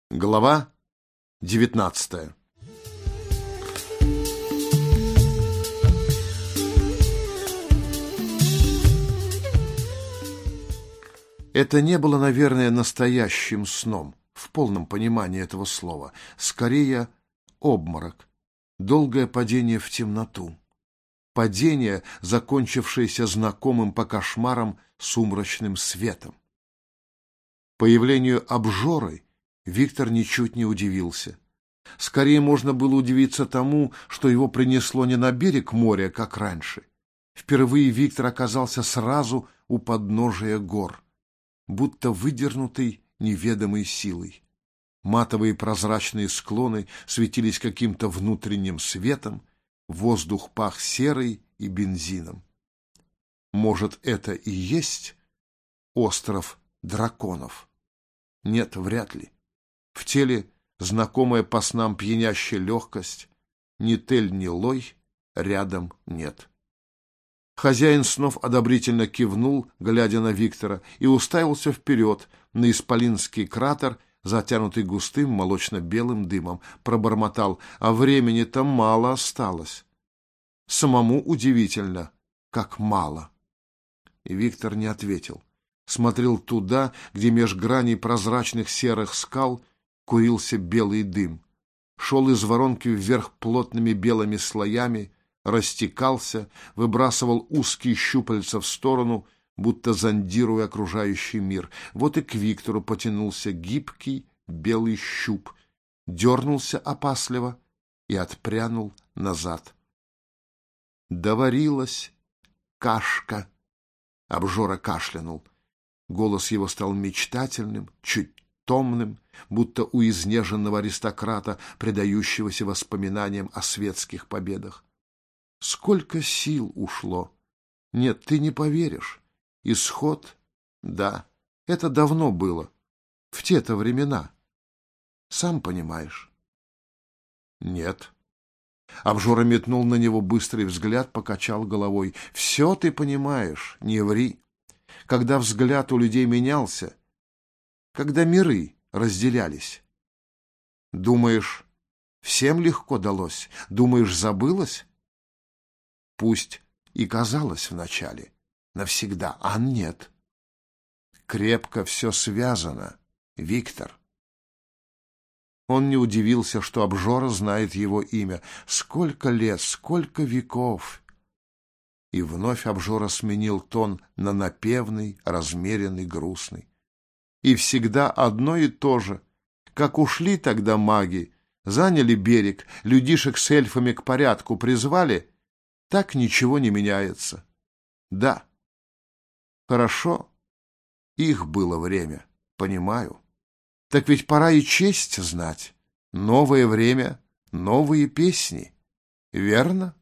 Глава 19. Это не было, наверное, настоящим сном, в полном понимании этого слова. Скорее, обморок, долгое падение в темноту. Падение, закончившееся знакомым по кошмарам сумрачным светом. Появлению обжоры Виктор ничуть не удивился. Скорее можно было удивиться тому, что его принесло не на берег моря, как раньше. Впервые Виктор оказался сразу у подножия гор, будто выдернутый неведомой силой. Матовые прозрачные склоны светились каким-то внутренним светом, воздух пах серой и бензином. Может, это и есть остров драконов? Нет, вряд ли. В теле знакомая по снам пьянящая легкость, ни тель, ни лой рядом нет. Хозяин снов одобрительно кивнул, глядя на Виктора, и уставился вперед на исполинский кратер, затянутый густым молочно-белым дымом. Пробормотал: а времени-то мало осталось. Самому удивительно, как мало. И Виктор не ответил. Смотрел туда, где меж граней прозрачных серых скал курился белый дым. Шел из воронки вверх плотными белыми слоями, растекался, выбрасывал узкие щупальца в сторону, будто зондируя окружающий мир. Вот и к Виктору потянулся гибкий белый щуп, дернулся опасливо и отпрянул назад. Доварилась кашка. Обжора кашлянул. Голос его стал мечтательным, чуть томным, будто у изнеженного аристократа, предающегося воспоминаниям о светских победах. Сколько сил ушло! Нет, ты не поверишь. Исход? Да, это давно было. В те-то времена. Сам понимаешь. Нет. Обжора метнул на него быстрый взгляд, покачал головой. Все ты понимаешь, не ври. Когда взгляд у людей менялся, когда миры разделялись. Думаешь, всем легко далось? Думаешь, забылось? Пусть и казалось вначале, навсегда, а нет. Крепко все связано, Виктор. Он не удивился, что Обжора знает его имя. Сколько лет, сколько веков! И вновь Обжора сменил тон на напевный, размеренный, грустный. И всегда одно и то же. Как ушли тогда маги, заняли берег, людишек с эльфами к порядку призвали, так ничего не меняется. Да, хорошо, их было время, понимаю. Так ведь пора и честь знать. Новое время, новые песни. Верно?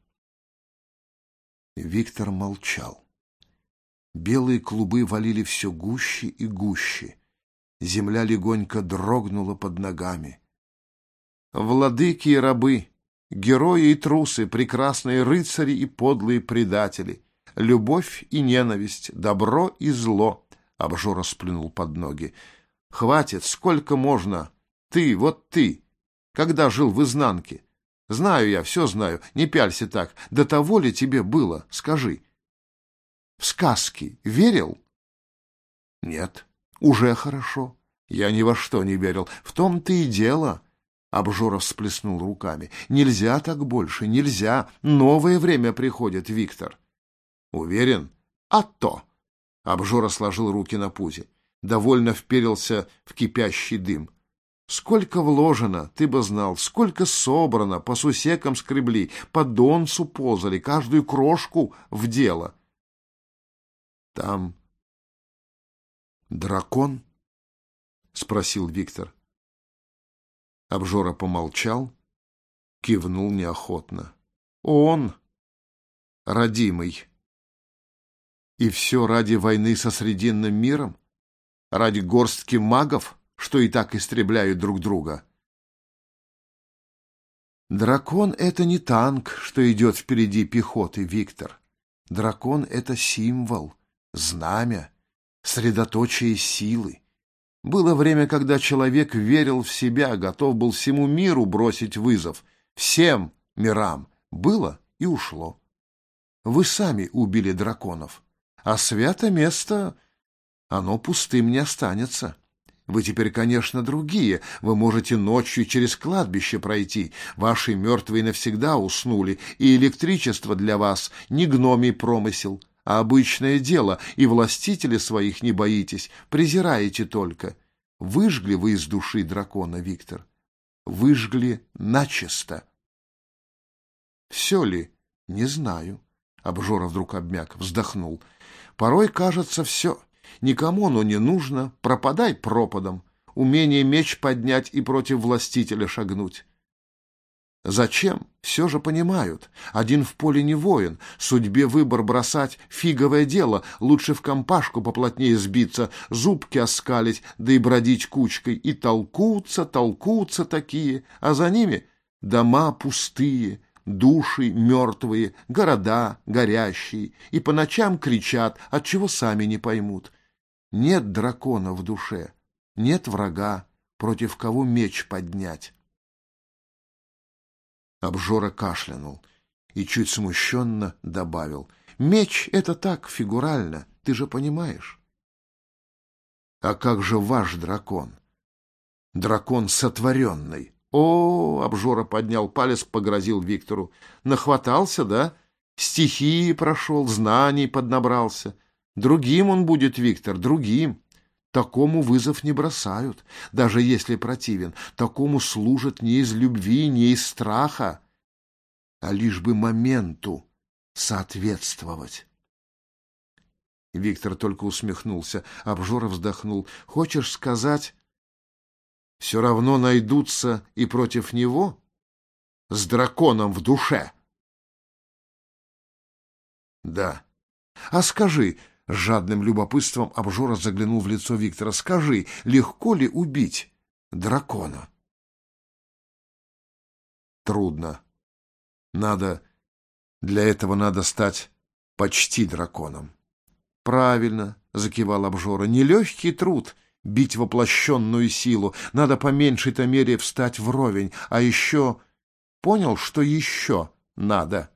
Виктор молчал. Белые клубы валили все гуще и гуще. Земля легонько дрогнула под ногами. Владыки и рабы, герои и трусы, прекрасные рыцари и подлые предатели, любовь и ненависть, добро и зло. Обжора сплюнул под ноги. Хватит, сколько можно? Ты, вот ты, когда жил в изнанке? Знаю я, все знаю, не пялься так. До того ли тебе было, скажи? В сказки верил? Нет. Уже хорошо. Я ни во что не верил. В том-то и дело. Обжора всплеснул руками. Нельзя так больше, нельзя. Новое время приходит, Виктор. Уверен? А то. Обжора сложил руки на пузе. Довольно вперился в кипящий дым. Сколько вложено, ты бы знал, сколько собрано, по сусекам скребли, по донцу позали, каждую крошку в дело. Там дракон? — спросил Виктор. Обжора помолчал, кивнул неохотно. Он, родимый. И все ради войны со Срединным миром? Ради горстки магов, что и так истребляют друг друга? Дракон — это не танк, что идет впереди пехоты, Виктор. Дракон — это символ, знамя, средоточие силы. Было время, когда человек верил в себя, готов был всему миру бросить вызов. Всем мирам. Было и ушло. Вы сами убили драконов, а свято место, оно пустым не останется. Вы теперь, конечно, другие. Вы можете ночью через кладбище пройти. Ваши мертвые навсегда уснули, и электричество для вас не гномий промысел, а обычное дело, и властителей своих не боитесь, презираете только. Выжгли вы из души дракона, Виктор. Выжгли начисто. Все ли? Не знаю. Обжора вдруг обмяк, вздохнул. Порой, кажется, все. Никому оно не нужно, пропадай пропадом. Умение меч поднять и против властителя шагнуть. Зачем? Все же понимают. Один в поле не воин. Судьбе выбор бросать — фиговое дело. Лучше в компашку поплотнее сбиться, зубки оскалить, да и бродить кучкой. И толкутся такие, а за ними дома пустые, души мертвые, города горящие. И по ночам кричат, отчего сами не поймут. Нет дракона в душе, нет врага, против кого меч поднять. Обжора кашлянул и чуть смущенно добавил. Меч — это так, фигурально, ты же понимаешь. А как же ваш дракон? Дракон сотворенный. О, Обжора поднял палец, погрозил Виктору. Нахватался, да? Стихии прошел, знаний поднабрался. Другим он будет, Виктор, другим. Такому вызов не бросают, даже если противен. Такому служат не из любви, не из страха, а лишь бы моменту соответствовать. Виктор только усмехнулся. Обжора вздохнул. Хочешь сказать, все равно найдутся и против него? С драконом в душе? Да. А скажи... С жадным любопытством Обжора заглянул в лицо Виктора. Скажи, легко ли убить дракона? Трудно. Для этого надо стать почти драконом. Правильно, закивал Обжора. Нелегкий труд бить воплощенную силу. Надо по меньшей-то мере встать вровень. А еще... Понял, что еще надо?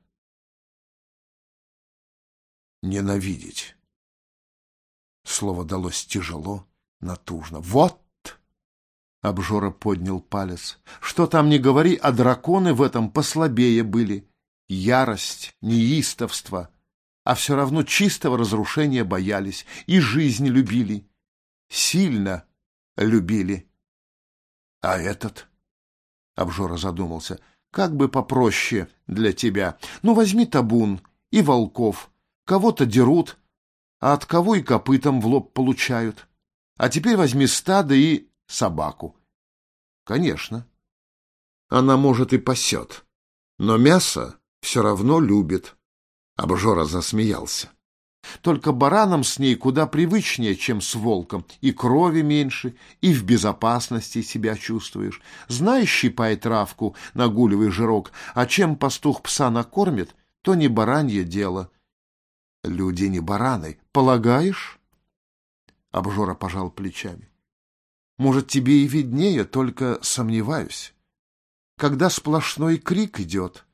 Ненавидеть. Слово далось тяжело, натужно. Вот! Обжора поднял палец. Что там ни говори, а драконы в этом послабее были. Ярость, неистовство, а все равно чистого разрушения боялись и жизнь любили. Сильно любили. А этот? Обжора задумался. Как бы попроще для тебя. Ну, возьми табун и волков. Кого-то дерут, а от кого и копытом в лоб получают. А теперь возьми стадо и собаку. Конечно. Она, может, и пасет, но мясо все равно любит. Обжора засмеялся. Только баранам с ней куда привычнее, чем с волком. И крови меньше, и в безопасности себя чувствуешь. Знаешь, щипай травку, нагуливай жирок, а чем пастух пса накормит, то не баранье дело. Люди не бараны, полагаешь? Обжора пожал плечами. Может, тебе и виднее, только сомневаюсь. Когда сплошной крик идет.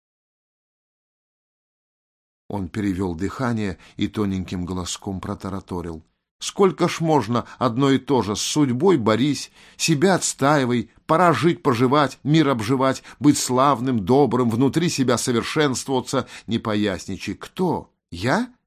Он перевел дыхание и тоненьким голоском протараторил. Сколько ж можно одно и то же, с судьбой борись, себя отстаивай, пора жить-поживать, мир обживать, быть славным, добрым, внутри себя совершенствоваться, не поясничай. Кто? Я?